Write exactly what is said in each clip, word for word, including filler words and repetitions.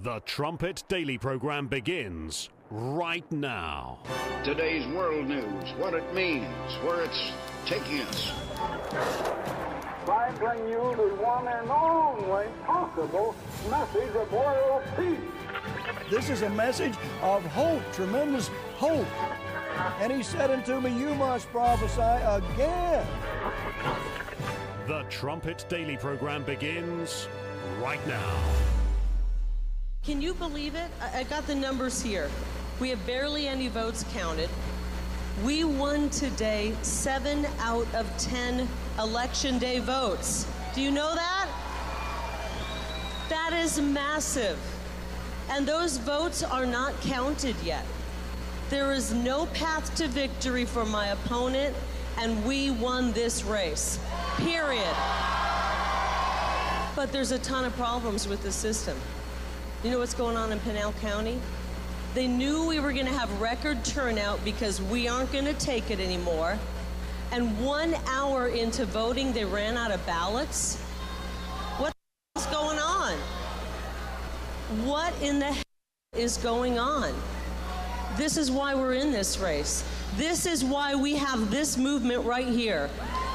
The Trumpet Daily program begins right now. Today's world news, what it means, where it's taking us. I bring you the one and only possible message of world peace. This is a message of hope, tremendous hope. And he said unto me, you must prophesy again. The Trumpet Daily program begins right now. Can you believe it? I got the numbers here. We have barely any votes counted. We won today seven out of ten election day votes. Do you know that? That is massive. And those votes are not counted yet. There is no path to victory for my opponent, and we won this race, period. But there's a ton of problems with the system. You know what's going on in Pinal County? They knew we were going to have record turnout because we aren't going to take it anymore. And one hour into voting, they ran out of ballots. What the hell is going on? What in the hell is going on? This is why we're in this race. This is why we have this movement right here.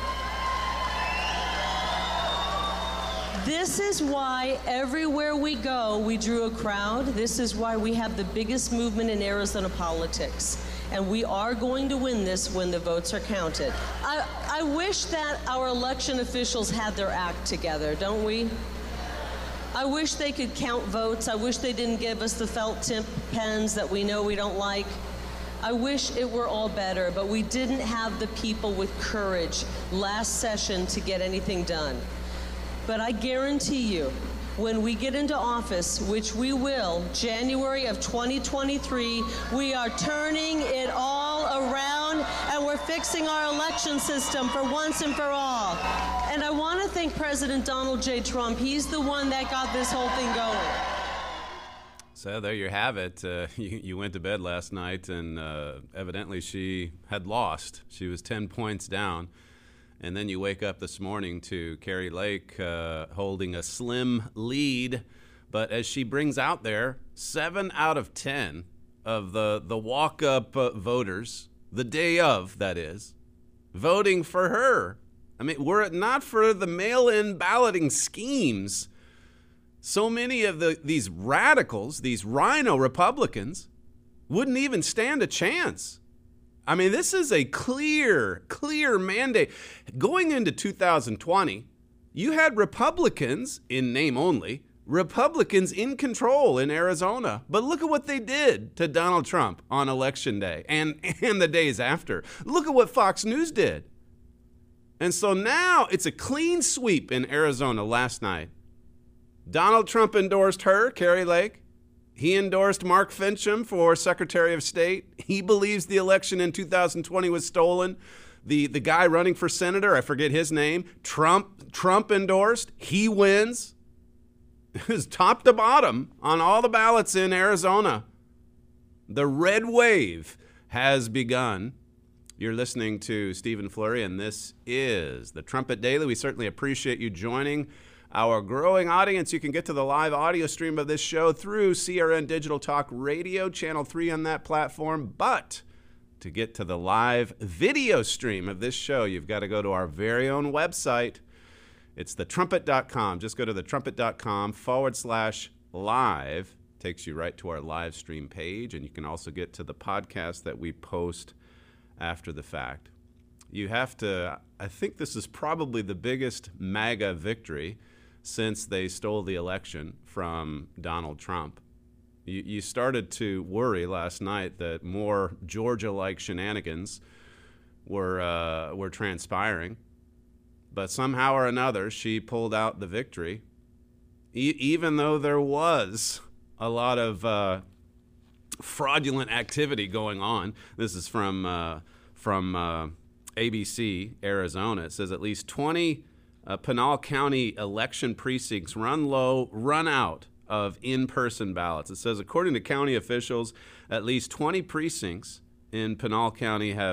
This is why everywhere we go, we drew a crowd. This is why we have the biggest movement in Arizona politics. And we are going to win this when the votes are counted. I, I wish that our election officials had their act together, don't we? I wish they could count votes. I wish they didn't give us the felt tip pens that we know we don't like. I wish it were all better, but we didn't have the people with courage last session to get anything done. But I guarantee you, when we get into office, which we will, January of twenty twenty-three, we are turning it all around and we're fixing our election system for once and for all. And I want to thank President Donald J. Trump. He's the one that got this whole thing going. So there you have it. Uh, you, you went to bed last night and uh, evidently she had lost. She was ten points down. And then you wake up this morning to Kari Lake uh, holding a slim lead. But as she brings out there, seven out of ten of the, the walk-up uh, voters, the day of, that is, voting for her. I mean, were it not for the mail-in balloting schemes, so many of the these radicals, these rhino Republicans, wouldn't even stand a chance. I mean, this is a clear, clear mandate. Going into two thousand twenty, you had Republicans, in name only, Republicans in control in Arizona. But look at what they did to Donald Trump on Election Day and, and the days after. Look at what Fox News did. And so now it's a clean sweep in Arizona last night. Donald Trump endorsed her, Kari Lake. He endorsed Mark Finchem for Secretary of State. He believes the election in two thousand twenty was stolen. The the guy running for senator, I forget his name, Trump Trump endorsed. He wins. It was top to bottom on all the ballots in Arizona. The red wave has begun. You're listening to Stephen Flurry, and this is the Trumpet Daily. We certainly appreciate you joining our growing audience. You can get to the live audio stream of this show through C R N Digital Talk Radio, Channel three on that platform. But to get to the live video stream of this show, you've got to go to our very own website. It's the trumpet dot com. Just go to the trumpet dot com forward slash live. Takes you right to our live stream page. And you can also get to the podcast that we post after the fact. You have to, I think this is probably the biggest MAGA victory since they stole the election from Donald Trump. You, you started to worry last night that more Georgia-like shenanigans were uh, were transpiring, but somehow or another she pulled out the victory, e- even though there was a lot of uh, fraudulent activity going on. This is from uh, from uh, A B C Arizona. It says at least twenty Uh, Pinal County election precincts run low, run out of in-person ballots. It says, according to county officials, at least twenty precincts in Pinal County have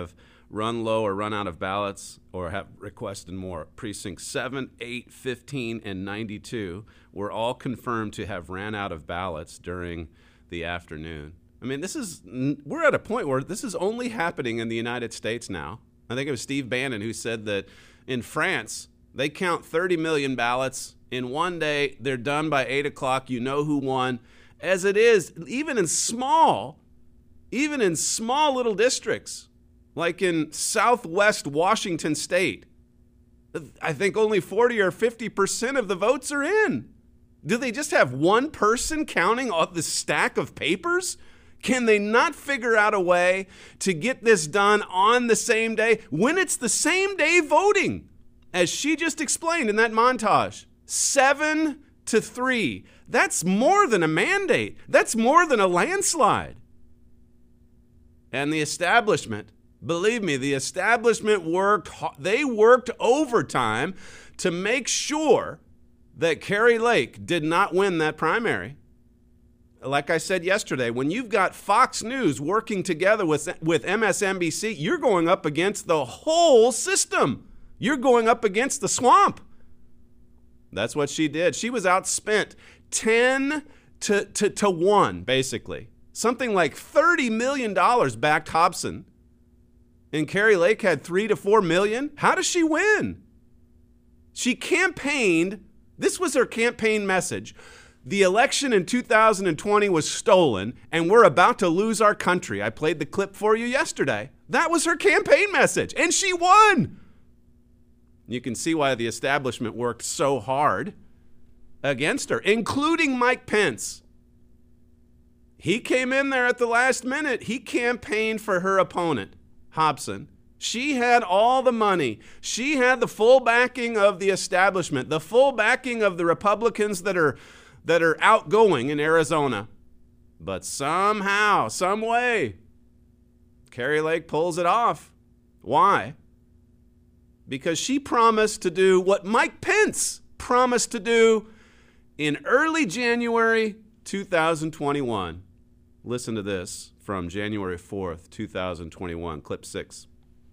run low or run out of ballots or have requested more. Precincts seven, eight, fifteen, and ninety-two were all confirmed to have ran out of ballots during the afternoon. I mean, this is, we're at a point where this is only happening in the United States now. I think it was Steve Bannon who said that in France, they count thirty million ballots in one day. They're done by eight o'clock. You know who won. As it is, even in small, even in small little districts, like in southwest Washington state, I think only forty or fifty percent of the votes are in. Do they just have one person counting all the stack of papers? Can they not figure out a way to get this done on the same day when it's the same day voting? As she just explained in that montage, seven to three. That's more than a mandate. That's more than a landslide. And the establishment, believe me, the establishment worked, they worked overtime to make sure that Kari Lake did not win that primary. Like I said yesterday, when you've got Fox News working together with, with M S N B C, you're going up against the whole system. You're going up against the swamp. That's what she did. She was outspent ten to, to, to one, basically. Something like thirty million dollars backed Hobson. And Kari Lake had three to four million. How does she win? She campaigned. This was her campaign message. The election in two thousand twenty was stolen, and we're about to lose our country. I played the clip for you yesterday. That was her campaign message, and she won. You can see why the establishment worked so hard against her, including Mike Pence. He came in there at the last minute. He campaigned for her opponent, Hobson. She had all the money. She had the full backing of the establishment, the full backing of the Republicans that are that are outgoing in Arizona. But somehow, some way, Kari Lake pulls it off. Why? Because she promised to do what Mike Pence promised to do in early January two thousand twenty-one. Listen to this from January fourth, two thousand twenty-one, clip six.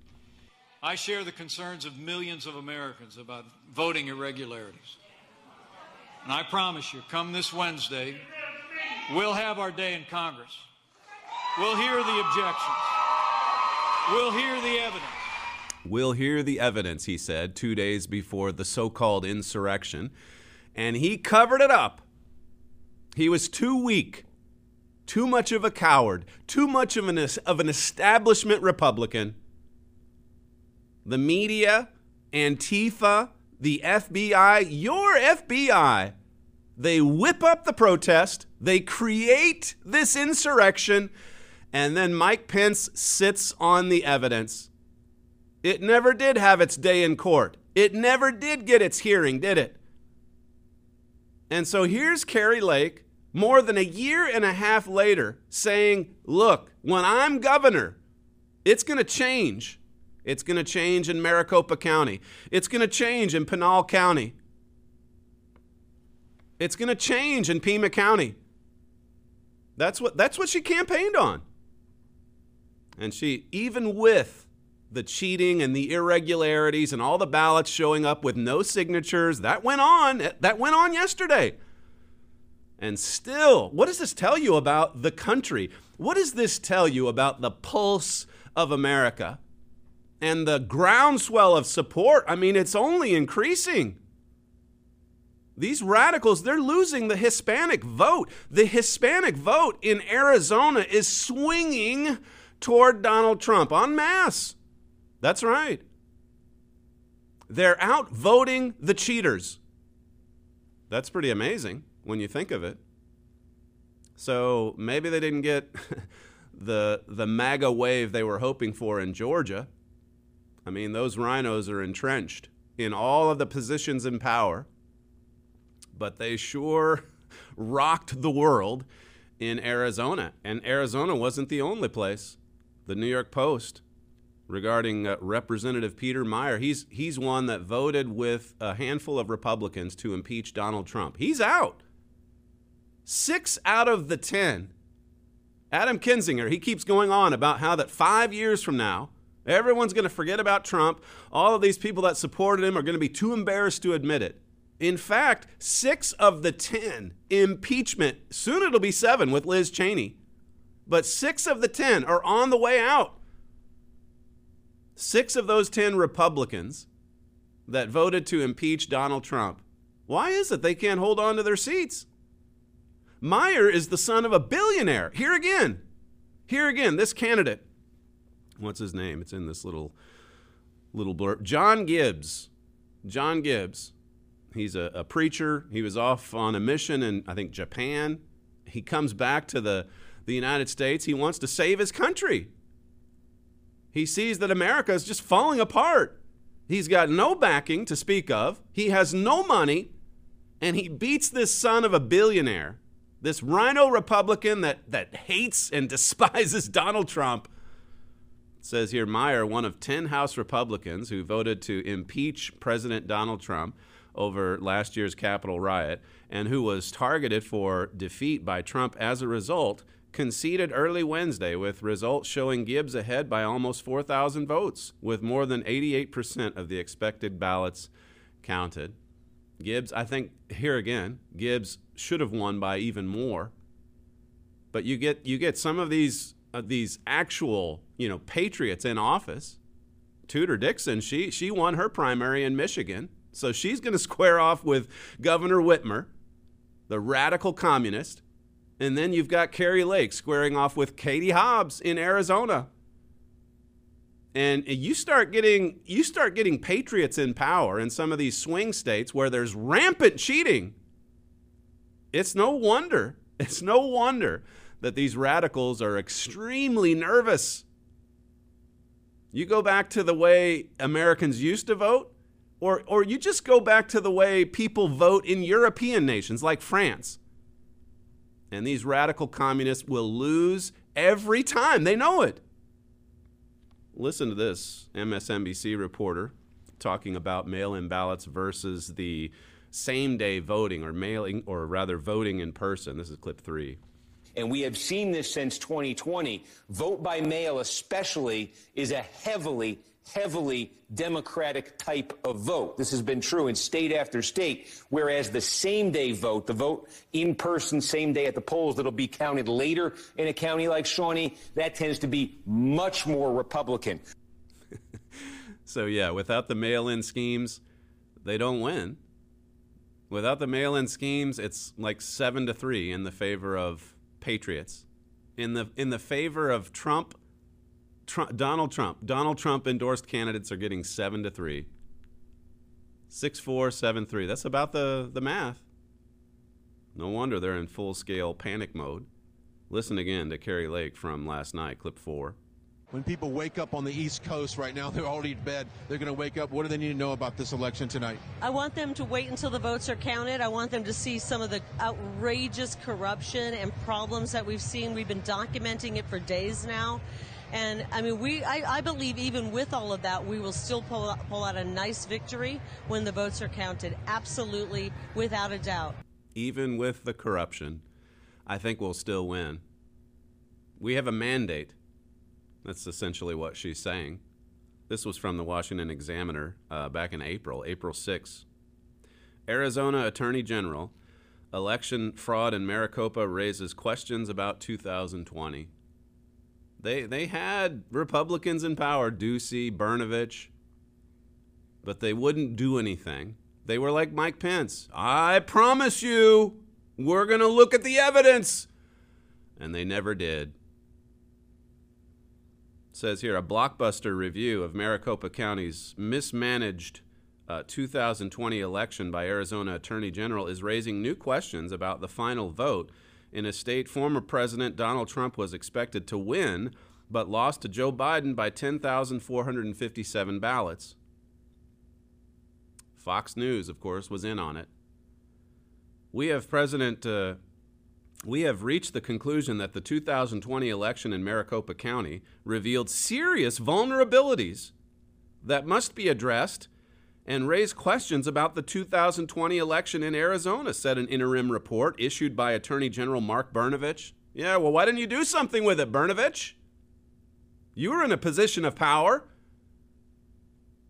I share the concerns of millions of Americans about voting irregularities. And I promise you, come this Wednesday, we'll have our day in Congress. We'll hear the objections. We'll hear the evidence. We'll hear the evidence, he said, two days before the so-called insurrection. And he covered it up. He was too weak, too much of a coward, too much of an, of an establishment Republican. The media, Antifa, the F B I, your F B I, they whip up the protest, they create this insurrection, and then Mike Pence sits on the evidence. It never did have its day in court. It never did get its hearing, did it? And so here's Kari Lake, more than a year and a half later, saying, look, when I'm governor, it's going to change. It's going to change in Maricopa County. It's going to change in Pinal County. It's going to change in Pima County. That's what, that's what she campaigned on. And she, even with the cheating and the irregularities and all the ballots showing up with no signatures, that went on. That went on yesterday. And still, what does this tell you about the country? What does this tell you about the pulse of America? And the groundswell of support, I mean, it's only increasing. These radicals, they're losing the Hispanic vote. The Hispanic vote in Arizona is swinging toward Donald Trump en masse. That's right. They're out voting the cheaters. That's pretty amazing when you think of it. So maybe they didn't get the, the MAGA wave they were hoping for in Georgia. I mean, those rhinos are entrenched in all of the positions in power, but they sure rocked the world in Arizona. And Arizona wasn't the only place. The New York Post, regarding uh, Representative Peter Meijer, he's, he's one that voted with a handful of Republicans to impeach Donald Trump. He's out. Six out of the ten. Adam Kinzinger, he keeps going on about how that five years from now, Everyone's going to forget about Trump. All of these people that supported him are going to be too embarrassed to admit it. In fact, six of the ten impeachment, soon it'll be seven with Liz Cheney, but six of the ten are on the way out. Six of those ten Republicans that voted to impeach Donald Trump. Why is it they can't hold on to their seats? Meyer is the son of a billionaire. Here again, here again, this candidate. What's his name? It's in this little, little blurb. John Gibbs. John Gibbs. He's a, a preacher. He was off on a mission in, I think, Japan. He comes back to the, the United States. He wants to save his country. He sees that America is just falling apart. He's got no backing to speak of. He has no money. And he beats this son of a billionaire, this rhino Republican that, that hates and despises Donald Trump. It says here, Meyer, one of ten House Republicans who voted to impeach President Donald Trump over last year's Capitol riot and who was targeted for defeat by Trump as a result, conceded early Wednesday with results showing Gibbs ahead by almost four thousand votes, with more than eighty-eight percent of the expected ballots counted. Gibbs, I think, here again, Gibbs should have won by even more. But you get you get some of these uh, these actual, you know, patriots in office. Tudor Dixon, she she won her primary in Michigan. So she's going to square off with Governor Whitmer, the radical communist. And then you've got Kari Lake squaring off with Katie Hobbs in Arizona. And you start getting you start getting patriots in power in some of these swing states where there's rampant cheating. It's no wonder, it's no wonder that these radicals are extremely nervous. You go back to the way Americans used to vote, Or, or you just go back to the way people vote in European nations like France. And these radical communists will lose every time. They know it. Listen to this M S N B C reporter talking about mail-in ballots versus the same-day voting or mailing, or rather voting in person. This is clip three. And we have seen this since twenty twenty. Vote by mail especially is a heavily heavily Democratic type of vote. This has been true in state after state, whereas the same-day vote, the vote in person, same day at the polls that'll be counted later in a county like Shawnee, that tends to be much more Republican. So, yeah, without the mail-in schemes, they don't win. Without the mail-in schemes, it's like seven to three in the favor of patriots. In the in the favor of Trump, Trump, Donald Trump. Donald Trump endorsed candidates are getting seven to three. Six, four, seven, three. That's about the, the math. No wonder they're in full-scale panic mode. Listen again to Kari Lake from last night, clip four. When people wake up on the East Coast right now, they're already in bed. They're going to wake up. What do they need to know about this election tonight? I want them to wait until the votes are counted. I want them to see some of the outrageous corruption and problems that we've seen. We've been documenting it for days now. And, I mean, we I, I believe even with all of that, we will still pull out, pull out a nice victory when the votes are counted. Absolutely, without a doubt. Even with the corruption, I think we'll still win. We have a mandate. That's essentially what she's saying. This was from the Washington Examiner uh, back in April, April sixth. Arizona Attorney General, election fraud in Maricopa raises questions about two thousand twenty. They they had Republicans in power, Ducey, Brnovich, but they wouldn't do anything. They were like Mike Pence. I promise you, we're going to look at the evidence. And they never did. It says here, a blockbuster review of Maricopa County's mismanaged uh, two thousand twenty election by Arizona Attorney General is raising new questions about the final vote in a state former President Donald Trump was expected to win, but lost to Joe Biden by ten thousand four hundred fifty-seven ballots. Fox News, of course, was in on it. We have President, uh, we have reached the conclusion that the two thousand twenty election in Maricopa County revealed serious vulnerabilities that must be addressed and raise questions about the two thousand twenty election in Arizona, said an interim report issued by Attorney General Mark Brnovich. Yeah, well, why didn't you do something with it, Brnovich? You were in a position of power.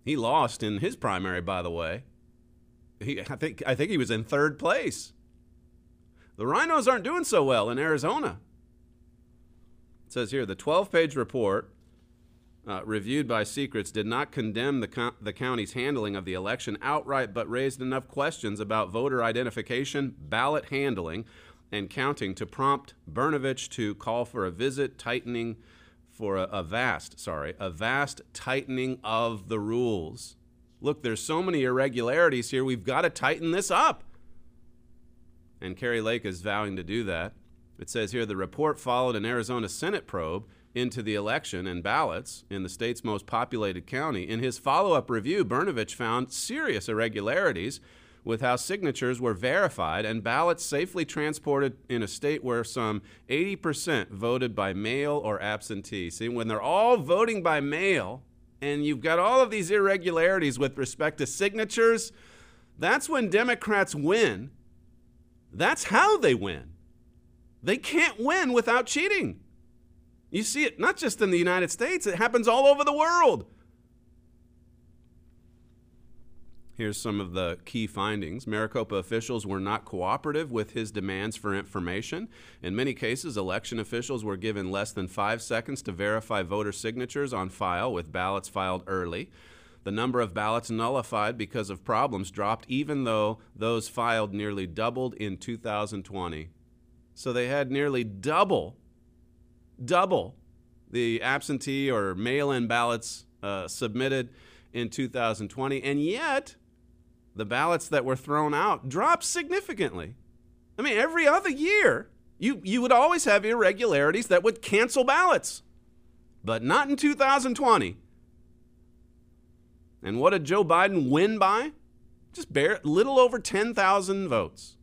He lost in his primary, by the way. He, I think I think he was in third place. The Rhinos aren't doing so well in Arizona. It says here, the twelve-page report uh, reviewed by Secrets did not condemn the, co- the county's handling of the election outright, but raised enough questions about voter identification, ballot handling, and counting to prompt Brnovich to call for a visit, tightening for a, a vast, sorry, a vast tightening of the rules. Look, there's so many irregularities here. We've got to tighten this up. And Kari Lake is vowing to do that. It says here, the report followed an Arizona Senate probe into the election and ballots in the state's most populated county. In his follow-up review, Brnovich found serious irregularities with how signatures were verified and ballots safely transported in a state where some eighty percent voted by mail or absentee. See, when they're all voting by mail and you've got all of these irregularities with respect to signatures, that's when Democrats win. That's how they win. They can't win without cheating. You see it not just in the United States, it happens all over the world. Here's some of the key findings. Maricopa officials were not cooperative with his demands for information. In many cases, election officials were given less than five seconds to verify voter signatures on file with ballots filed early. The number of ballots nullified because of problems dropped, even though those filed nearly doubled in two thousand twenty. So they had nearly double, double the absentee or mail-in ballots uh, submitted in two thousand twenty, and yet the ballots that were thrown out dropped significantly. I mean, every other year, you, you would always have irregularities that would cancel ballots, but not in two thousand twenty. And what did Joe Biden win by? Just bare, little over ten thousand votes.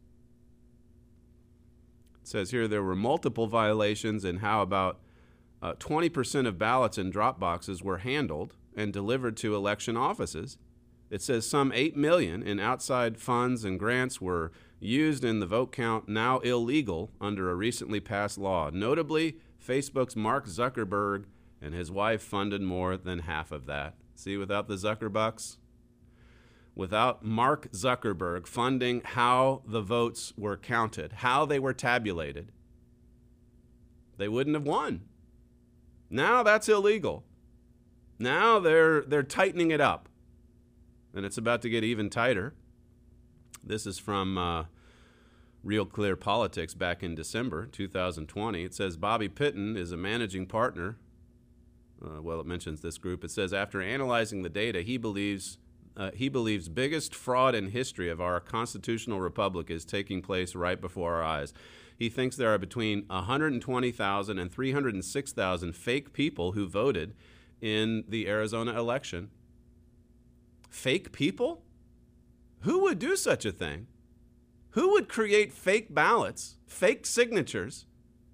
It says here there were multiple violations in how about uh, twenty percent of ballots in drop boxes were handled and delivered to election offices. It says some eight million dollars in outside funds and grants were used in the vote count, now illegal under a recently passed law. Notably, Facebook's Mark Zuckerberg and his wife funded more than half of that. See, without the Zuckerbucks, without Mark Zuckerberg funding how the votes were counted, how they were tabulated, they wouldn't have won. Now that's illegal. Now they're they're tightening it up, and it's about to get even tighter. This is from uh, Real Clear Politics back in December two thousand twenty. It says Bobby Pitton is a managing partner. Uh, well, it mentions this group. It says after analyzing the data, he believes uh, he believes biggest fraud in history of our constitutional republic is taking place right before our eyes. He thinks there are between one hundred twenty thousand and three hundred six thousand fake people who voted in the Arizona election. Fake people? Who would do such a thing? Who would create fake ballots, fake signatures?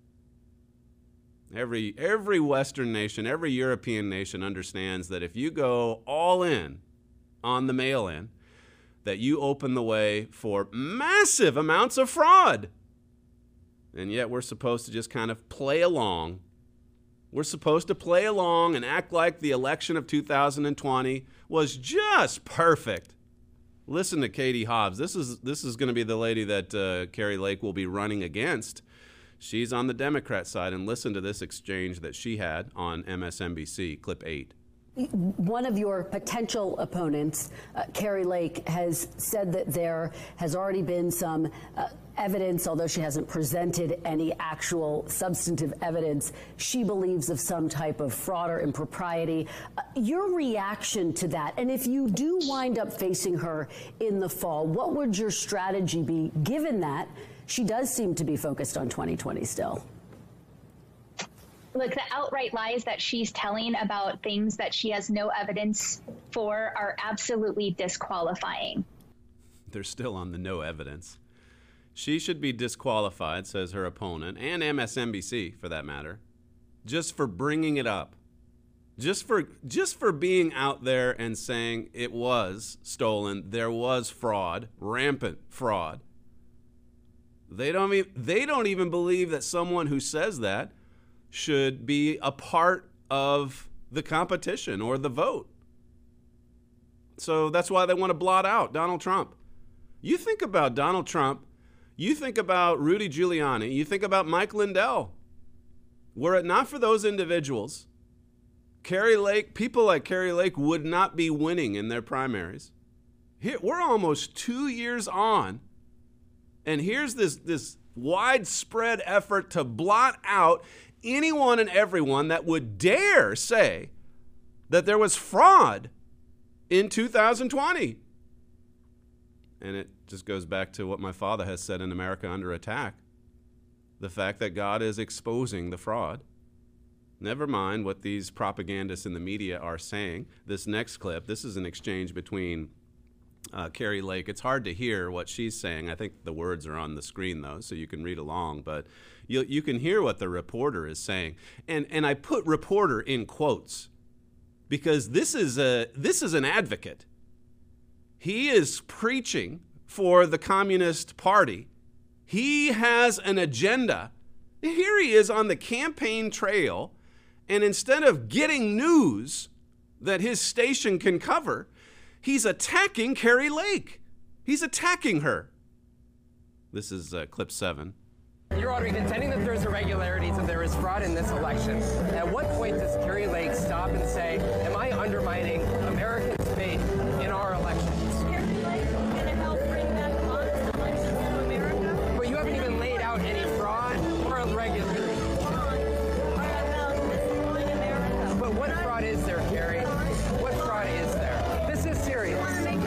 Every every Western nation, every European nation understands that if you go all in on the mail-in, that you open the way for massive amounts of fraud. And yet we're supposed to just kind of play along. We're supposed to play along and act like the election of two thousand twenty was just perfect. Listen to Katie Hobbs. This is this is going to be the lady that uh, Kari Lake will be running against. She's on the Democrat side, and listen to this exchange that she had on M S N B C, clip eight. One of your potential opponents, uh, Kari Lake, has said that there has already been some uh, evidence, although she hasn't presented any actual substantive evidence, she believes of some type of fraud or impropriety. Uh, your reaction to that, and if you do wind up facing her in the fall, what would your strategy be, given that she does seem to be focused on twenty twenty still? Look, the outright lies that she's telling about things that she has no evidence for are absolutely disqualifying. They're still on the no evidence. She should be disqualified, says her opponent, and M S N B C for that matter, just for bringing it up. Just for just for being out there and saying it was stolen, there was fraud, rampant fraud. They don't even, they don't even believe that someone who says that should be a part of the competition or the vote. So that's why they want to blot out Donald Trump. You think about Donald Trump, you think about Rudy Giuliani, you think about Mike Lindell. Were it not for those individuals, Kari Lake, people like Kari Lake would not be winning in their primaries. Here, we're almost two years on, and here's this, this widespread effort to blot out anyone and everyone that would dare say that there was fraud in two thousand twenty. And it just goes back to what my father has said in America Under Attack. The fact that God is exposing the fraud. Never mind what these propagandists in the media are saying. This next clip, this is an exchange between uh, Kari Lake. It's hard to hear what she's saying. I think the words are on the screen, though, so you can read along. But you you can hear what the reporter is saying. And and I put reporter in quotes because this is a this is an advocate. He is preaching for the Communist Party. He has an agenda. Here he is on the campaign trail, and instead of getting news that his station can cover, he's attacking Kari Lake. He's attacking her. This is uh, clip seven. Your Honor, contending that there's irregularities and there is fraud in this election. At what point does Kari Lake stop and say, am I undermining Americans' faith in our elections? Is Kari Lake going to help bring back honest elections to America? But you haven't even laid out any fraud or irregularities. But what fraud is there, Kari? What fraud is there? This is serious.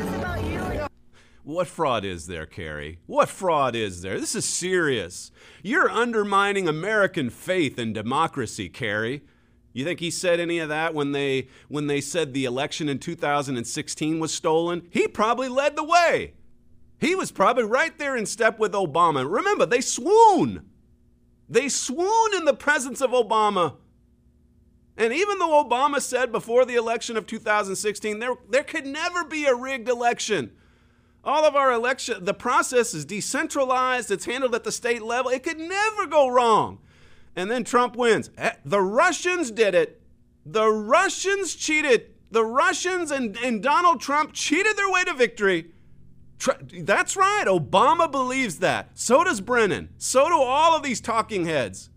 What fraud is there, Kari? What fraud is there? This is serious. You're undermining American faith and democracy, Kari. You think he said any of that when they when they said the election in two thousand sixteen was stolen? He probably led the way. He was probably right there in step with Obama. Remember, they swoon. They swoon in the presence of Obama. And even though Obama said before the election of two thousand sixteen, there, there could never be a rigged election. All of our election, the process is decentralized. It's handled at the state level. It could never go wrong. And then Trump wins. The Russians did it. The Russians cheated. The Russians and, and Donald Trump cheated their way to victory. That's right. Obama believes that. So does Brennan. So do all of these talking heads.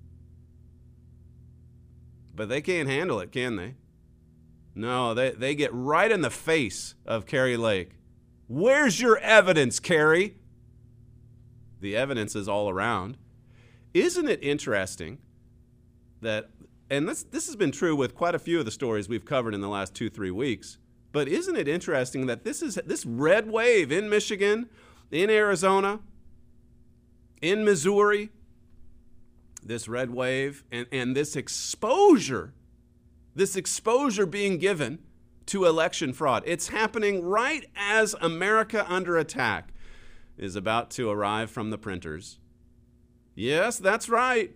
But they can't handle it, can they? No, they, they get right in the face of Kari Lake. Where's your evidence, Kari? The evidence is all around. Isn't it interesting that, and this, this has been true with quite a few of the stories we've covered in the last two, three weeks, but isn't it interesting that this is this red wave in Michigan, in Arizona, in Missouri, this red wave and, and this exposure, this exposure being given to election fraud. It's happening right as America Under Attack is about to arrive from the printers. Yes, that's right.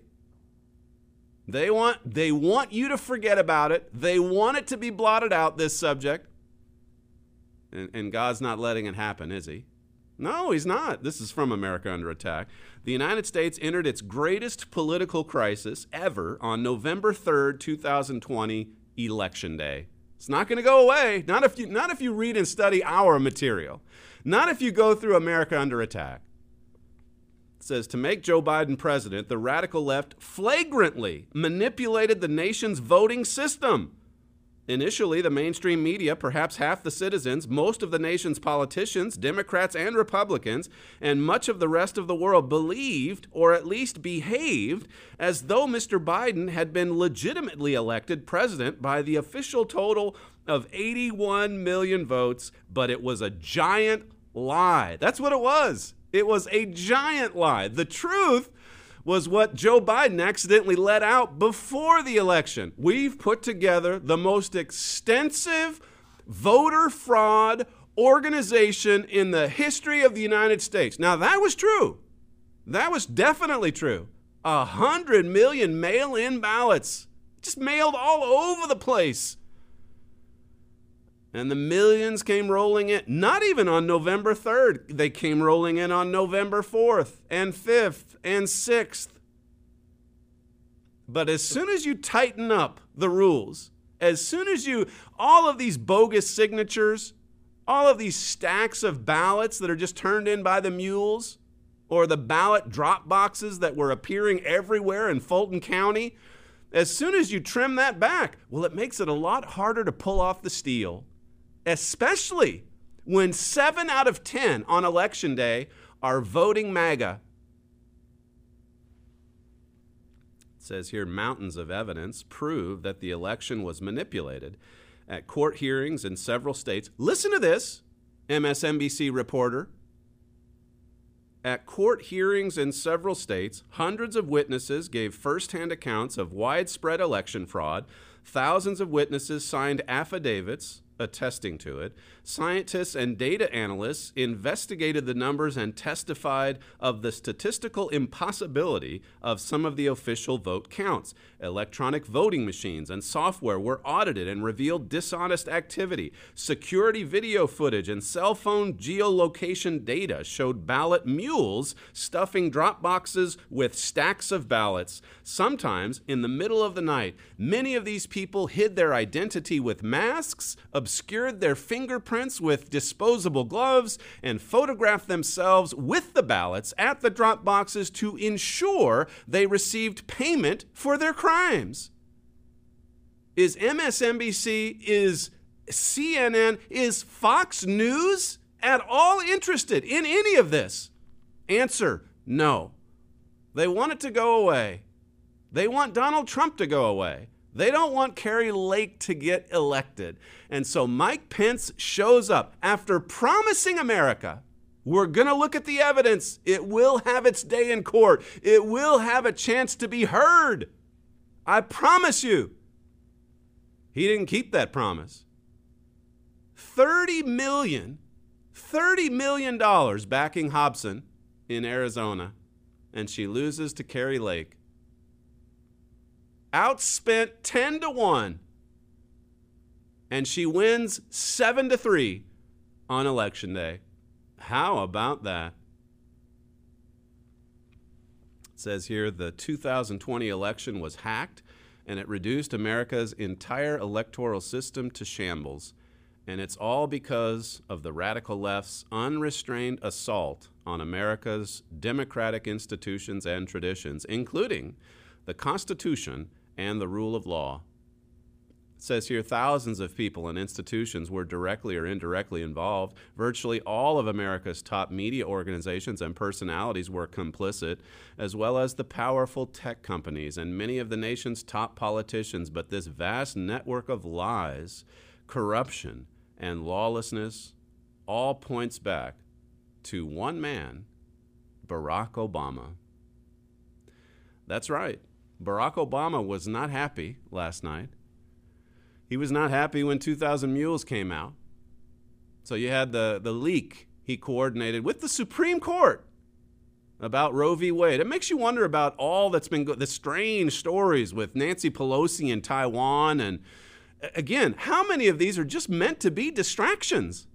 They want, they want you to forget about it. They want it to be blotted out, this subject. And, and God's not letting it happen, is he? No, he's not. This is from America Under Attack. The United States entered its greatest political crisis ever on November third, two thousand twenty, Election Day. It's not going to go away. Not if you, not if you read and study our material. Not if you go through America Under Attack. It says, to make Joe Biden president, the radical left flagrantly manipulated the nation's voting system. Initially, the mainstream media, perhaps half the citizens, most of the nation's politicians, Democrats and Republicans, and much of the rest of the world believed, or at least behaved, as though Mister Biden had been legitimately elected president by the official total of eighty-one million votes, but it was a giant lie. That's what it was. It was a giant lie. The truth was what Joe Biden accidentally let out before the election. We've put together the most extensive voter fraud organization in the history of the United States. Now, that was true. That was definitely true. A hundred million mail-in ballots, just mailed all over the place. And the millions came rolling in, not even on November third. They came rolling in on November fourth and fifth and sixth. But as soon as you tighten up the rules, as soon as you, all of these bogus signatures, All of these stacks of ballots that are just turned in by the mules, or the ballot drop boxes that were appearing everywhere in Fulton County, as soon as you trim that back, well, it makes it a lot harder to pull off the steal, especially when seven out of ten on Election Day are voting MAGA. It says here, mountains of evidence prove that the election was manipulated at court hearings in several states. Listen to this, M S N B C reporter. At court hearings in several states, hundreds of witnesses gave firsthand accounts of widespread election fraud. Thousands of witnesses signed affidavits attesting to it. Scientists and data analysts investigated the numbers and testified of the statistical impossibility of some of the official vote counts. Electronic voting machines and software were audited and revealed dishonest activity. Security video footage and cell phone geolocation data showed ballot mules stuffing drop boxes with stacks of ballots. Sometimes, in the middle of the night, many of these people hid their identity with masks, obscured their fingerprints with disposable gloves, and photographed themselves with the ballots at the drop boxes to ensure they received payment for their crimes. Is M S N B C, is C N N, is Fox News at all interested in any of this? Answer, no. They want it to go away. They want Donald Trump to go away. They don't want Kari Lake to get elected. And so Mike Pence shows up after promising America, we're going to look at the evidence. It will have its day in court. It will have a chance to be heard. I promise you. He didn't keep that promise. thirty million dollars, thirty million dollars backing Hobson in Arizona, and she loses to Kari Lake. Outspent ten to one, and she wins seven to three on Election Day. How about that? It says here the two thousand twenty election was hacked, and it reduced America's entire electoral system to shambles. And it's all because of the radical left's unrestrained assault on America's democratic institutions and traditions, including the Constitution and the rule of law. It says here thousands of people and institutions were directly or indirectly involved. Virtually all of America's top media organizations and personalities were complicit, as well as the powerful tech companies and many of the nation's top politicians. But this vast network of lies, corruption, and lawlessness all points back to one man, Barack Obama. That's right. Barack Obama was not happy last night. He was not happy when two thousand Mules came out. So you had the, the leak he coordinated with the Supreme Court about Roe v. Wade. It makes you wonder about all that's been, go- the strange stories with Nancy Pelosi in Taiwan. And again, how many of these are just meant to be distractions?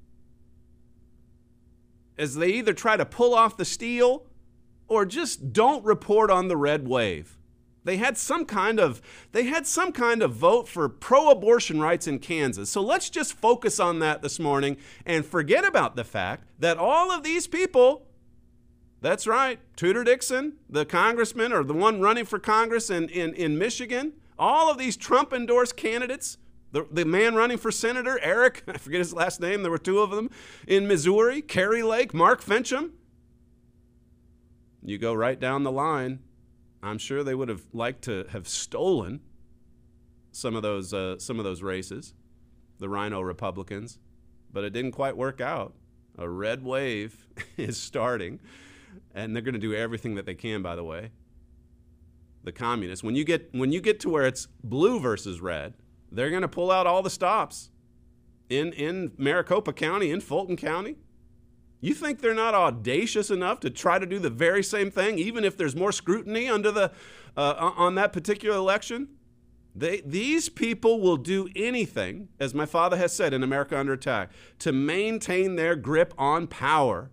As they either try to pull off the steal or just don't report on the red wave. They had some kind of they had some kind of vote for pro-abortion rights in Kansas. So let's just focus on that this morning and forget about the fact that all of these people, that's right, Tudor Dixon, the congressman or the one running for Congress in, in, in Michigan, all of these Trump-endorsed candidates, the, the man running for senator, Eric, I forget his last name, there were two of them, in Missouri, Kari Lake, Mark Finchem. You go right down the line. I'm sure they would have liked to have stolen some of those uh, some of those races, the Rhino Republicans, but it didn't quite work out. A red wave is starting, and they're going to do everything that they can, by the way. The communists, when you get when you get to where it's blue versus red, they're going to pull out all the stops in in Maricopa County, in Fulton County. You think they're not audacious enough to try to do the very same thing, even if there's more scrutiny under the uh, on that particular election? They, these people will do anything, as my father has said in America Under Attack, to maintain their grip on power.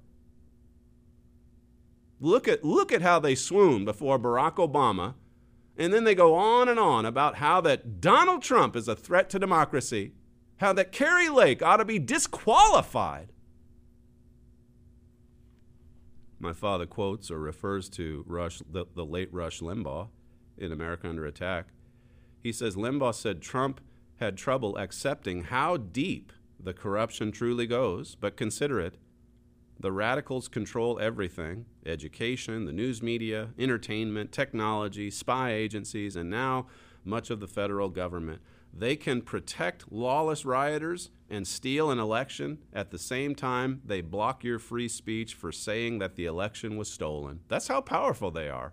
Look at, look at how they swoon before Barack Obama, and then they go on and on about how that Donald Trump is a threat to democracy. how that Kari Lake ought to be disqualified. My father quotes or refers to Rush, the, the late Rush Limbaugh in America Under Attack. He says, Limbaugh said Trump had trouble accepting how deep the corruption truly goes, but consider it. The radicals control everything: education, the news media, entertainment, technology, spy agencies, and now much of the federal government. They can protect lawless rioters and steal an election at the same time they block your free speech for saying that the election was stolen. That's how powerful they are.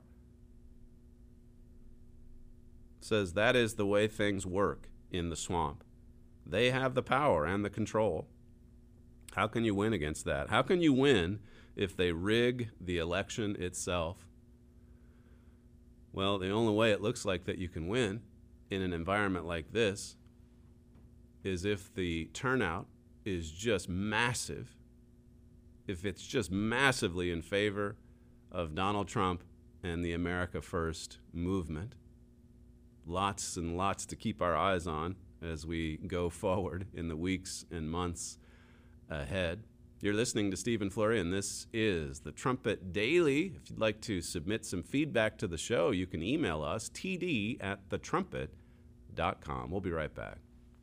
Says that is the way things work in the swamp. They have the power and the control. How can you win against that? How can you win if they rig the election itself? Well, the only way it looks like that you can win in an environment like this is if the turnout is just massive, if it's just massively in favor of Donald Trump and the America First movement. Lots and lots to keep our eyes on as we go forward in the weeks and months ahead. You're listening to Stephen Flurry, and this is the Trumpet Daily. If you'd like to submit some feedback to the show, you can email us, t d at the trumpet dot com. We'll be right back.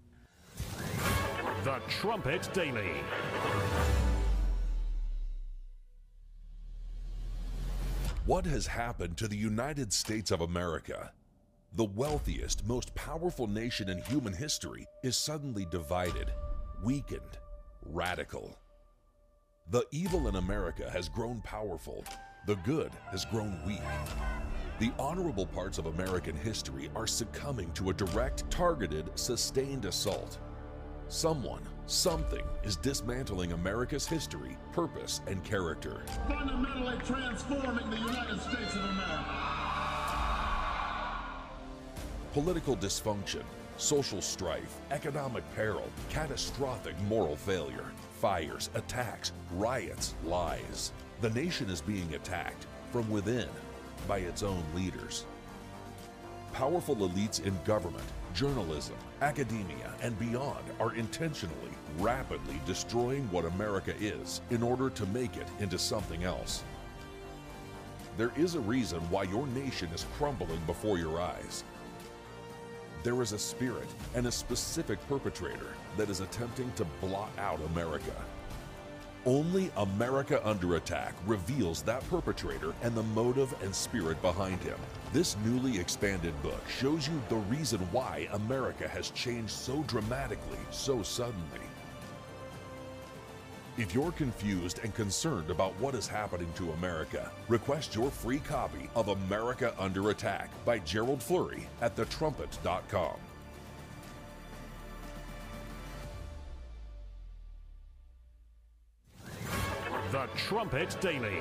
The Trumpet Daily. What has happened to the United States of America? The wealthiest, most powerful nation in human history is suddenly divided, weakened, radical. The evil in America has grown powerful. The good has grown weak. The honorable parts of American history are succumbing to a direct, targeted, sustained assault. Someone, something is dismantling America's history, purpose, and character. Fundamentally transforming the United States of America. Political dysfunction, social strife, economic peril, catastrophic moral failure, fires, attacks, riots, lies. The nation is being attacked from within by its own leaders. Powerful elites in government, journalism, academia, and beyond are intentionally, rapidly destroying what America is in order to make it into something else. There is a reason why your nation is crumbling before your eyes. There is a spirit and a specific perpetrator that is attempting to blot out America. Only America Under Attack reveals that perpetrator and the motive and spirit behind him. This newly expanded book shows you the reason why America has changed so dramatically, so suddenly. If you're confused and concerned about what is happening to America, request your free copy of America Under Attack by Gerald Flurry at the trumpet dot com. The Trumpet Daily.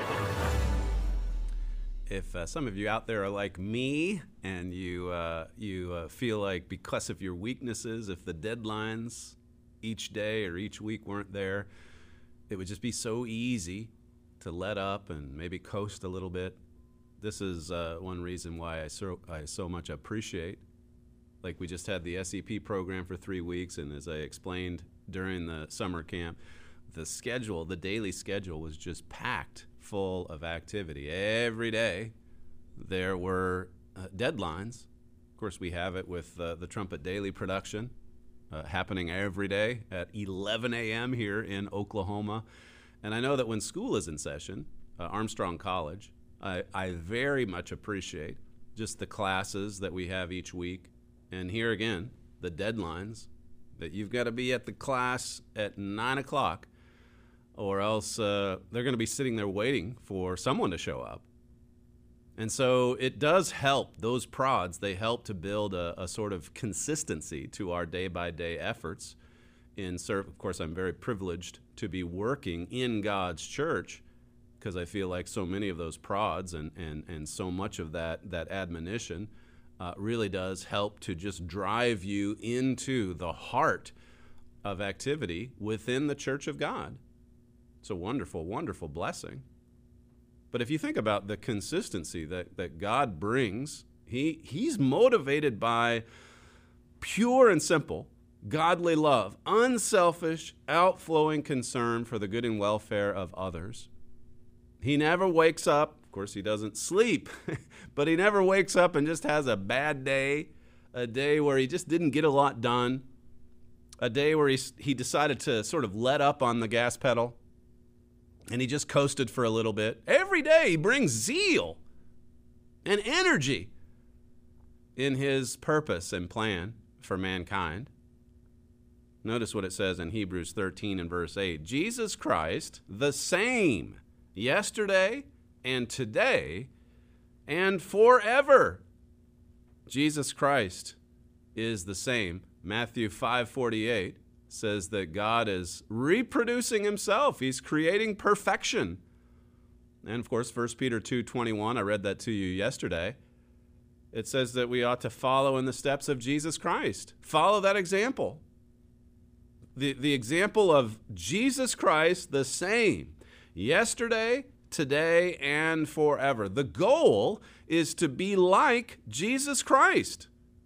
If uh, some of you out there are like me and you, uh, you uh, feel like because of your weaknesses, if the deadlines each day or each week weren't there, it would just be so easy to let up and maybe coast a little bit. This is uh, one reason why I so, I so much appreciate, like we just had the S E P program for three weeks, and as I explained during the summer camp, the schedule, the daily schedule was just packed full of activity. Every day there were uh, deadlines. Of course, we have it with uh, the Trumpet Daily production. Uh, happening every day at eleven a.m. here in Oklahoma. And I know that when school is in session, uh, Armstrong College, I, I very much appreciate just the classes that we have each week. And here again, the deadlines that you've got to be at the class at nine o'clock or else uh, they're going to be sitting there waiting for someone to show up. And so it does help, those prods, they help to build a, a sort of consistency to our day-by-day efforts. In serve, of course, I'm very privileged to be working in God's church because I feel like so many of those prods and, and, and so much of that, that admonition uh, really does help to just drive you into the heart of activity within the Church of God. It's a wonderful, wonderful blessing. But if you think about the consistency that, that God brings, he, he's motivated by pure and simple godly love, unselfish, outflowing concern for the good and welfare of others. He never wakes up, of course he doesn't sleep, but he never wakes up and just has a bad day, a day where he just didn't get a lot done, a day where he, he decided to sort of let up on the gas pedal, and he just coasted for a little bit. Every day he brings zeal and energy in his purpose and plan for mankind. Notice what it says in Hebrews thirteen and verse eight. Jesus Christ, the same yesterday and today and forever. Jesus Christ is the same. Matthew five forty-eight says that God is reproducing himself. He's creating perfection. And of course, First Peter two twenty-one, I read that to you yesterday. It says that we ought to follow in the steps of Jesus Christ. Follow that example. The, the example of Jesus Christ, the same, yesterday, today, and forever. The goal is to be like Jesus Christ.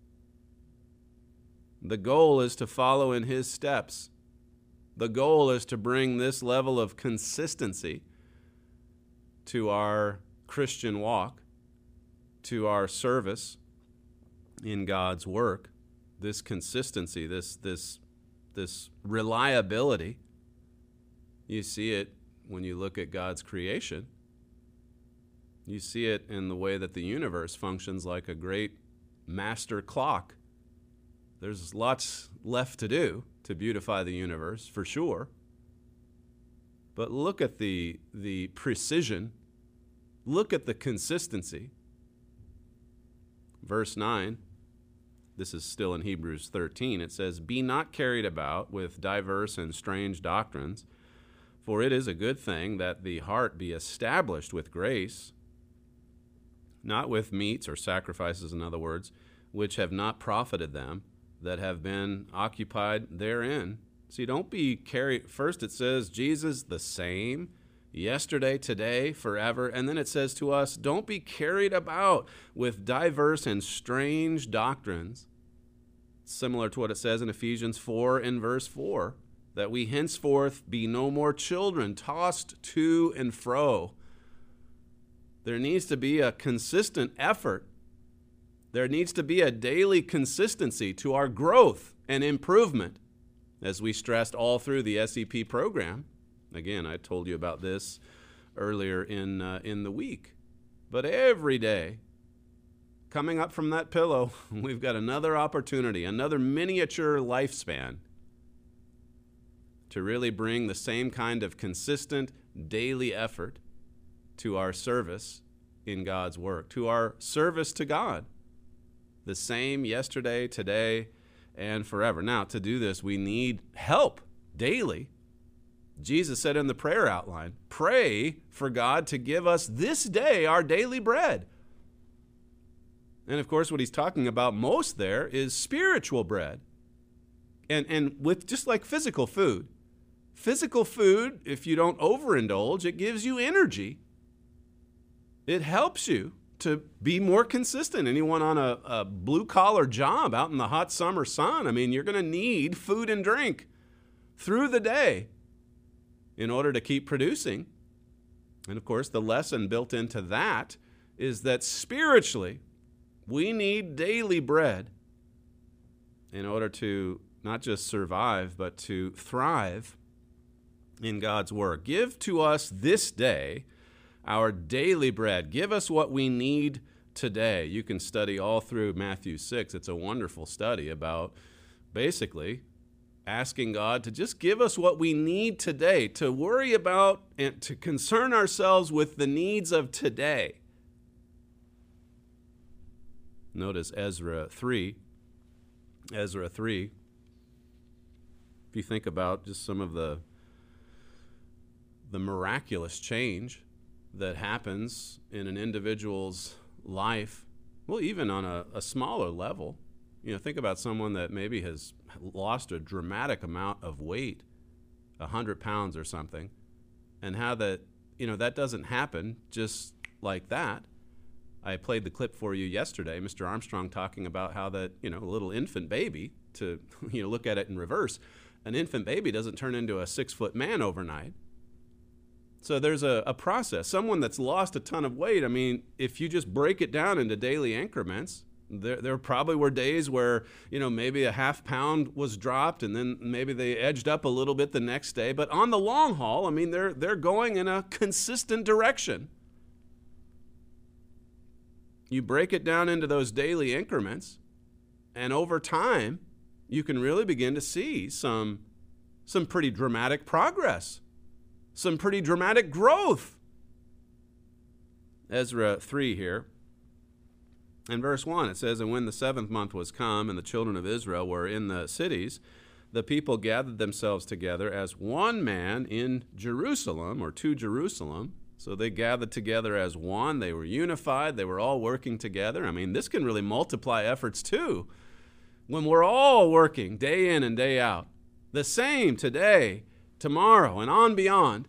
The goal is to follow in his steps. The goal is to bring this level of consistency to our Christian walk, to our service in God's work. This consistency, this this this reliability, you see it when you look at God's creation. You see it in the way that the universe functions like a great master clock. There's lots left to do to beautify the universe, for sure. But look at the, the precision. Look at the consistency. Verse nine, this is still in Hebrews thirteen. It says, "Be not carried about with diverse and strange doctrines, for it is a good thing that the heart be established with grace, not with meats or sacrifices, in other words, which have not profited them, that have been occupied therein." See, don't be carried. First it says Jesus the same, yesterday, today, forever. And then it says to us, don't be carried about with diverse and strange doctrines. Similar to what it says in Ephesians four and verse four, that we henceforth be no more children, tossed to and fro. There needs to be a consistent effort. There needs to be a daily consistency to our growth and improvement, as we stressed all through the S E P program. Again, I told you about this earlier in uh, in the week. But every day, coming up from that pillow, we've got another opportunity, another miniature lifespan to really bring the same kind of consistent daily effort to our service in God's work, to our service to God. The same yesterday, today, and forever. Now, to do this, we need help daily. Jesus said in the prayer outline, pray for God to give us this day our daily bread. And of course, what he's talking about most there is spiritual bread. And, and with just like physical food. Physical food, if you don't overindulge, it gives you energy. It helps you to be more consistent. Anyone on a, a blue-collar job out in the hot summer sun, I mean, you're going to need food and drink through the day in order to keep producing. And of course, the lesson built into that is that spiritually, we need daily bread in order to not just survive, but to thrive in God's work. Give to us this day our daily bread. Give us what we need today. You can study all through Matthew six. It's a wonderful study about basically asking God to just give us what we need today, to worry about and to concern ourselves with the needs of today. Notice Ezra three. Ezra three. If you think about just some of the, the miraculous change that happens in an individual's life, well, even on a, a smaller level. You know, think about someone that maybe has lost a dramatic amount of weight, one hundred pounds or something, and how that, you know, that doesn't happen just like that. I played the clip for you yesterday, Mister Armstrong talking about how that, you know, a little infant baby, to, you know, look at it in reverse, an infant baby doesn't turn into a six-foot man overnight. So there's a, a process. Someone that's lost a ton of weight, I mean, if you just break it down into daily increments, there, there probably were days where, you know, maybe a half pound was dropped and then maybe they edged up a little bit the next day. But on the long haul, I mean, they're, they're going in a consistent direction. You break it down into those daily increments, and over time, you can really begin to see some, some pretty dramatic progress. Some pretty dramatic growth. Ezra three here. In verse one, it says, "And when the seventh month was come, and the children of Israel were in the cities, the people gathered themselves together as one man in Jerusalem," or to Jerusalem. So they gathered together as one. They were unified. They were all working together. I mean, this can really multiply efforts too. When we're all working day in and day out, the same today, tomorrow, and on beyond,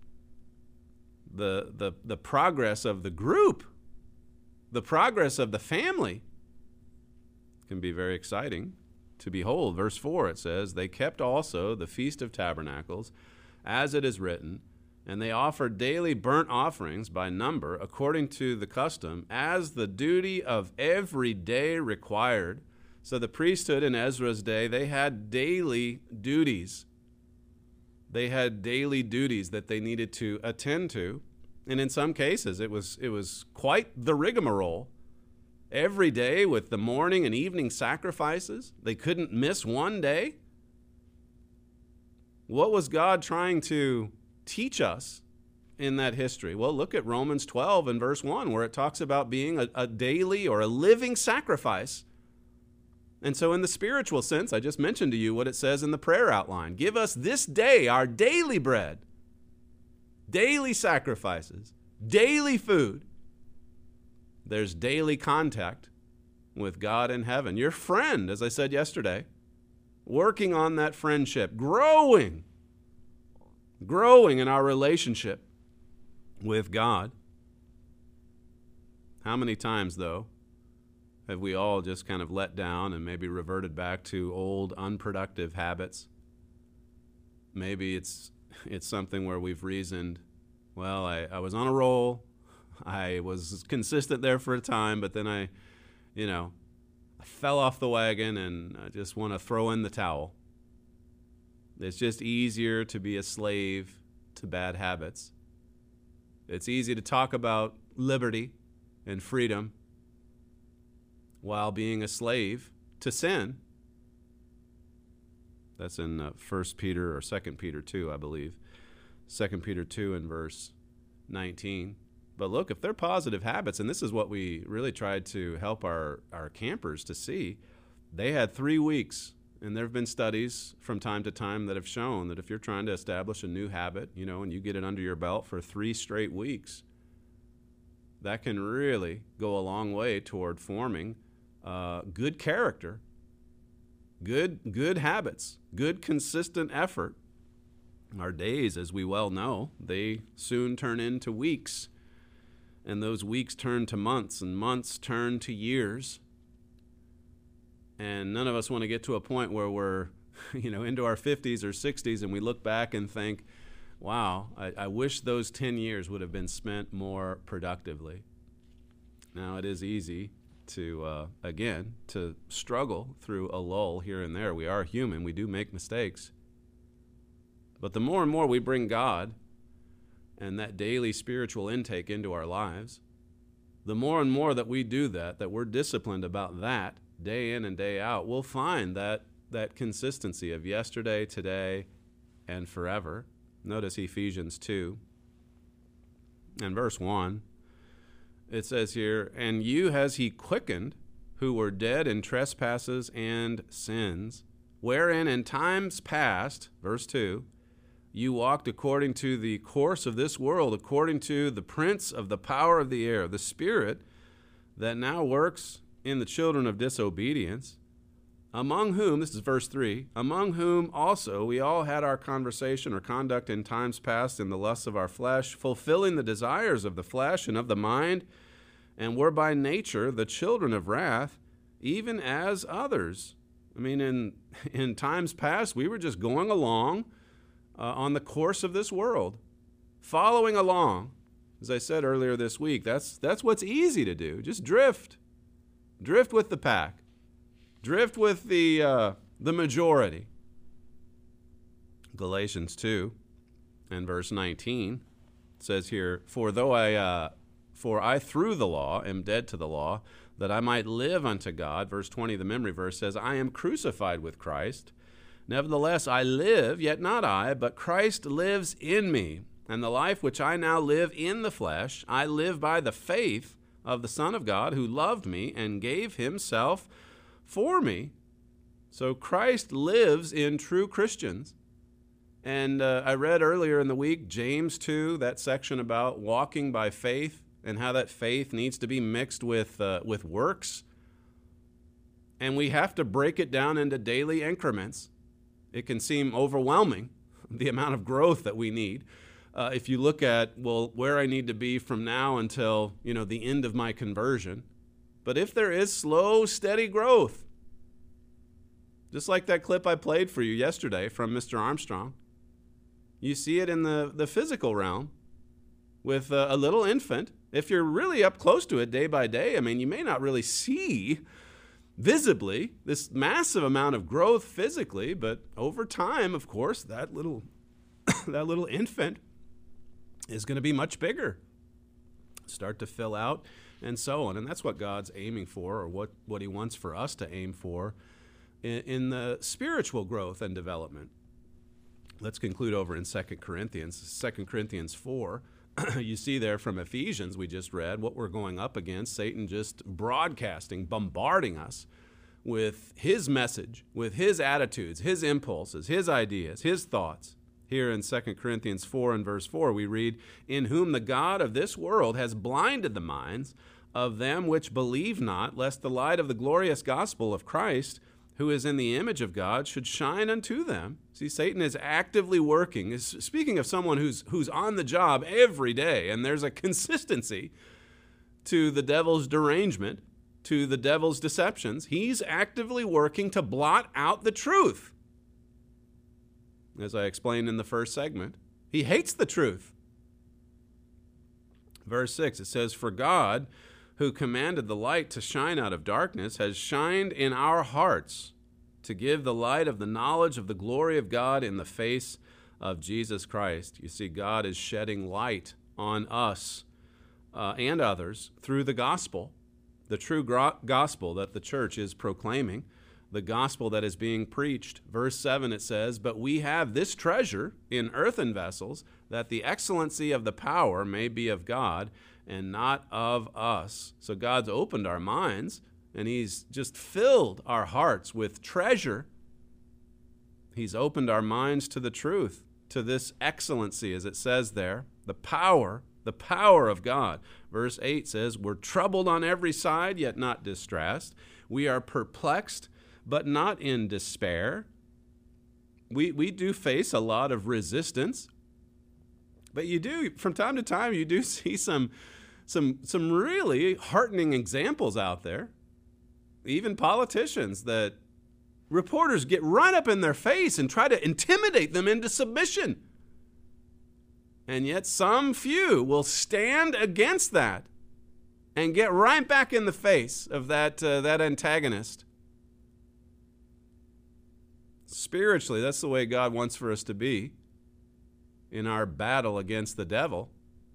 the, the, the progress of the group, the progress of the family can be very exciting to behold. Verse four, it says, "They kept also the Feast of Tabernacles, as it is written, and they offered daily burnt offerings by number, according to the custom, as the duty of every day required." So the priesthood in Ezra's day, they had daily duties. They had daily duties that they needed to attend to. And in some cases, it was it was quite the rigmarole. Every day with the morning and evening sacrifices, they couldn't miss one day. What was God trying to teach us in that history? Well, look at Romans twelve and verse one, where it talks about being a, a daily or a living sacrifice. And so in the spiritual sense, I just mentioned to you what it says in the prayer outline. Give us this day our daily bread, daily sacrifices, daily food. There's daily contact with God in heaven. Your friend, as I said yesterday, working on that friendship, growing, growing in our relationship with God. How many times, though, have we all just kind of let down and maybe reverted back to old unproductive habits? Maybe it's it's something where we've reasoned, well, I, I was on a roll, I was consistent there for a time, but then I, you know, I fell off the wagon and I just want to throw in the towel. It's just easier to be a slave to bad habits. It's easy to talk about liberty and freedom while being a slave to sin. That's in uh, First Peter or Second Peter two, I believe. Second Peter two and verse nineteen. But look, if they're positive habits, and this is what we really tried to help our, our campers to see, they had three weeks, and there have been studies from time to time that have shown that if you're trying to establish a new habit, you know, and you get it under your belt for three straight weeks, that can really go a long way toward forming uh, good character, good, good habits, good consistent effort. Our days, as we well know, they soon turn into weeks. And those weeks turn to months, and months turn to years. And none of us want to get to a point where we're, you know, into our fifties or sixties, and we look back and think, wow, I, I wish those ten years would have been spent more productively. Now, it is easy to, uh, again, to struggle through a lull here and there. We are human. We do make mistakes. But the more and more we bring God and that daily spiritual intake into our lives, the more and more that we do that, that we're disciplined about that day in and day out, we'll find that that consistency of yesterday, today, and forever. Notice Ephesians two and verse one. It says here, "And you has he quickened, who were dead in trespasses and sins, wherein in times past," verse two, "you walked according to the course of this world, according to the prince of the power of the air, the spirit that now works in the children of disobedience, among whom," this is verse three, "among whom also we all had our conversation or conduct in times past in the lusts of our flesh, fulfilling the desires of the flesh and of the mind, and we're by nature the children of wrath, even as others. I mean, in in times past, we were just going along uh, on the course of this world, following along. As I said earlier this week, that's that's what's easy to do. Just drift. Drift with the pack. Drift with the uh, the majority. Galatians two and verse nineteen says here, For though I, uh, for I through the law am dead to the law, that I might live unto God. Verse twenty, the memory verse says, I am crucified with Christ. Nevertheless, I live, yet not I, but Christ lives in me. And the life which I now live in the flesh, I live by the faith of the Son of God, who loved me and gave himself for me. So Christ lives in true Christians. And uh, I read earlier in the week, James two, that section about walking by faith and how that faith needs to be mixed with uh, with works. And we have to break it down into daily increments. It can seem overwhelming, the amount of growth that we need. Uh, if you look at, well, where I need to be from now until, you know, the end of my conversion. But if there is slow, steady growth, just like that clip I played for you yesterday from Mister Armstrong, you see it in the, the physical realm with a, a little infant. If you're really up close to it day by day, I mean, you may not really see visibly this massive amount of growth physically, but over time, of course, that little that little infant is going to be much bigger, start to fill out, and so on. And that's what God's aiming for, or what, what he wants for us to aim for in, in the spiritual growth and development. Let's conclude over in Second Corinthians. Second Corinthians four, you see there from Ephesians we just read what we're going up against. Satan just broadcasting, bombarding us with his message, with his attitudes, his impulses, his ideas, his thoughts. Here in Second Corinthians four and verse four, we read, In whom the God of this world has blinded the minds of them which believe not, lest the light of the glorious gospel of Christ, who is in the image of God, should shine unto them. See, Satan is actively working. Is speaking of someone who's who's on the job every day, and there's a consistency to the devil's derangement, to the devil's deceptions. He's actively working to blot out the truth. As I explained in the first segment, he hates the truth. Verse six, it says, For God, who commanded the light to shine out of darkness, has shined in our hearts to give the light of the knowledge of the glory of God in the face of Jesus Christ. You see, God is shedding light on us uh, and others through the gospel, the true gro- gospel that the church is proclaiming, the gospel that is being preached. Verse seven, it says, But we have this treasure in earthen vessels, that the excellency of the power may be of God and not of us. So God's opened our minds, and he's just filled our hearts with treasure. He's opened our minds to the truth, to this excellency, as it says there, the power, the power of God. Verse eight says, We're troubled on every side, yet not distressed. We are perplexed, but not in despair. We we do face a lot of resistance, but you do, from time to time, you do see some, some, some really heartening examples out there. Even politicians that reporters get right up in their face and try to intimidate them into submission. And yet some few will stand against that and get right back in the face of that, uh, that antagonist. Spiritually, that's the way God wants for us to be in our battle against the devil.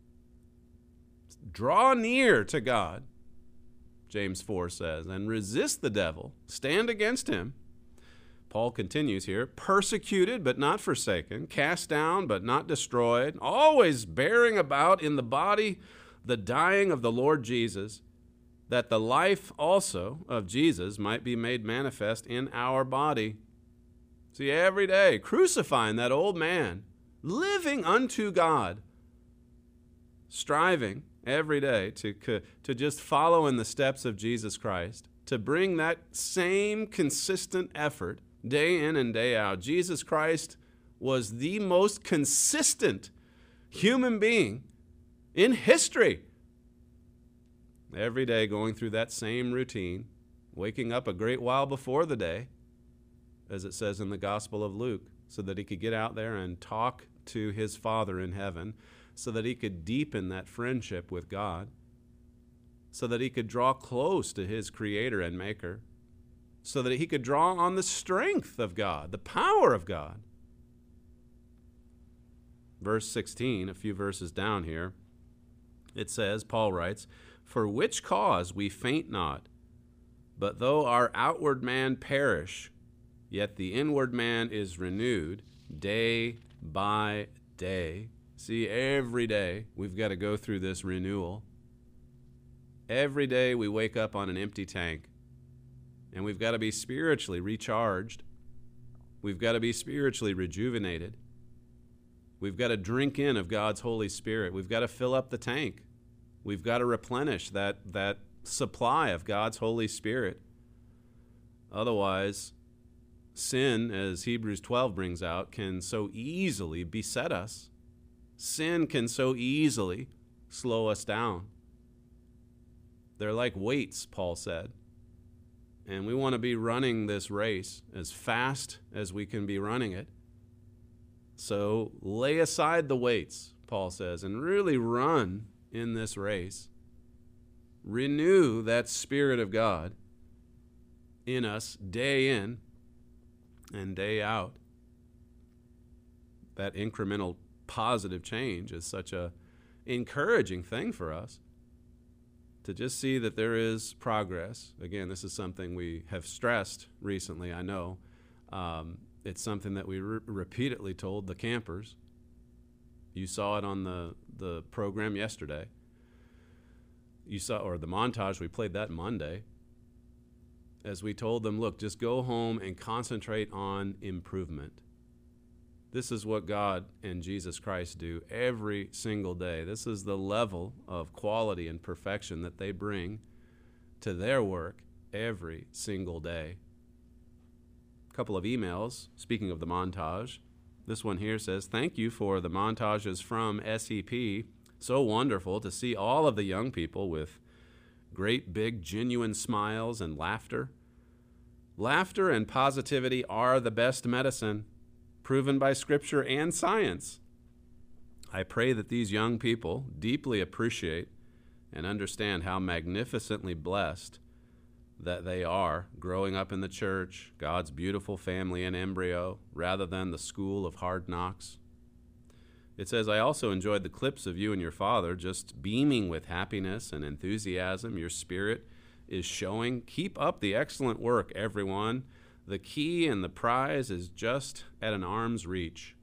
Draw near to God, James four says, and resist the devil. Stand against him. Paul continues here, persecuted but not forsaken, cast down but not destroyed, always bearing about in the body the dying of the Lord Jesus, that the life also of Jesus might be made manifest in our body. See, every day, crucifying that old man, living unto God, striving every day to, to just follow in the steps of Jesus Christ, to bring that same consistent effort day in and day out. Jesus Christ was the most consistent human being in history. every day going through that same routine, waking up a great while before the day, as it says in the Gospel of Luke, so that he could get out there and talk to his Father in heaven, so that he could deepen that friendship with God, so that he could draw close to his Creator and Maker, so that he could draw on the strength of God, the power of God. Verse sixteen, a few verses down here, it says, Paul writes, "For which cause we faint not, but though our outward man perish, yet the inward man is renewed day by day." See, every day we've got to go through this renewal. Every day we wake up on an empty tank, and we've got to be spiritually recharged. We've got to be spiritually rejuvenated. We've got to drink in of God's Holy Spirit. We've got to fill up the tank. We've got to replenish that, that supply of God's Holy Spirit. Otherwise, sin, as Hebrews twelve brings out, can so easily beset us. Sin can so easily slow us down. They're like weights, Paul said. And we want to be running this race as fast as we can be running it. So lay aside the weights, Paul says, and really run in this race. Renew that Spirit of God in us day in and day out. That incremental positive change is such a encouraging thing for us to just see that there is progress. Again, this is something we have stressed recently, I know. Um, it's something that we re- repeatedly told the campers. You saw it on the, the program yesterday. You saw, or the montage, we played that Monday. As we told them, look, just go home and concentrate on improvement. This is what God and Jesus Christ do every single day. This is the level of quality and perfection that they bring to their work every single day. A couple of emails, speaking of the montage. This one here says, "Thank you for the montages from S E P. So wonderful to see all of the young people with great big genuine smiles and laughter. Laughter and positivity are the best medicine, proven by Scripture and science. I pray that these young people deeply appreciate and understand how magnificently blessed that they are growing up in the church, God's beautiful family in embryo, rather than the school of hard knocks." It says, "I also enjoyed the clips of you and your father just beaming with happiness and enthusiasm. Your spirit is showing. Keep up the excellent work, everyone. The key and the prize is just at an arm's reach."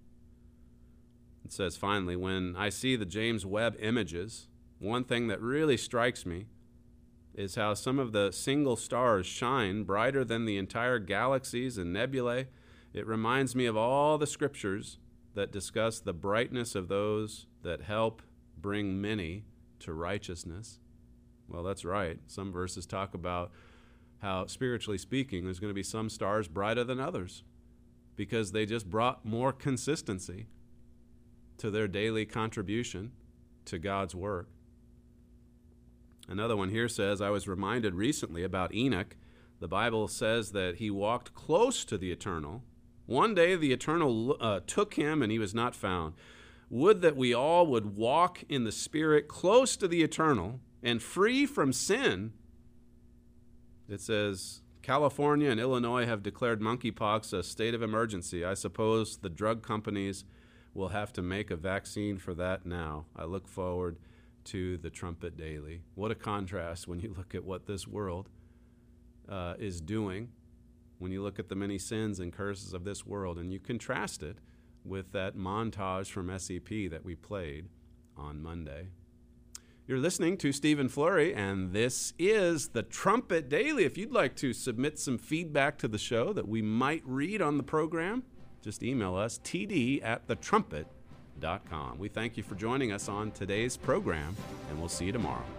It says, finally, "When I see the James Webb images, one thing that really strikes me is how some of the single stars shine brighter than the entire galaxies and nebulae. It reminds me of all the scriptures that discuss the brightness of those that help bring many to righteousness." Well, that's right. Some verses talk about how, spiritually speaking, there's going to be some stars brighter than others because they just brought more consistency to their daily contribution to God's work. Another one here says, "I was reminded recently about Enoch. The Bible says that he walked close to the Eternal. One day the Eternal uh, took him and he was not found. Would that we all would walk in the Spirit close to the Eternal and free from sin." It says, "California and Illinois have declared monkeypox a state of emergency. I suppose the drug companies will have to make a vaccine for that now. I look forward to the Trumpet Daily." What a contrast when you look at what this world uh, is doing, when you look at the many sins and curses of this world, and you contrast it with that montage from S E P that we played on Monday. You're listening to Stephen Flurry, and this is the Trumpet Daily. If you'd like to submit some feedback to the show that we might read on the program, just email us, t d at the trumpet dot com. We thank you for joining us on today's program, and we'll see you tomorrow.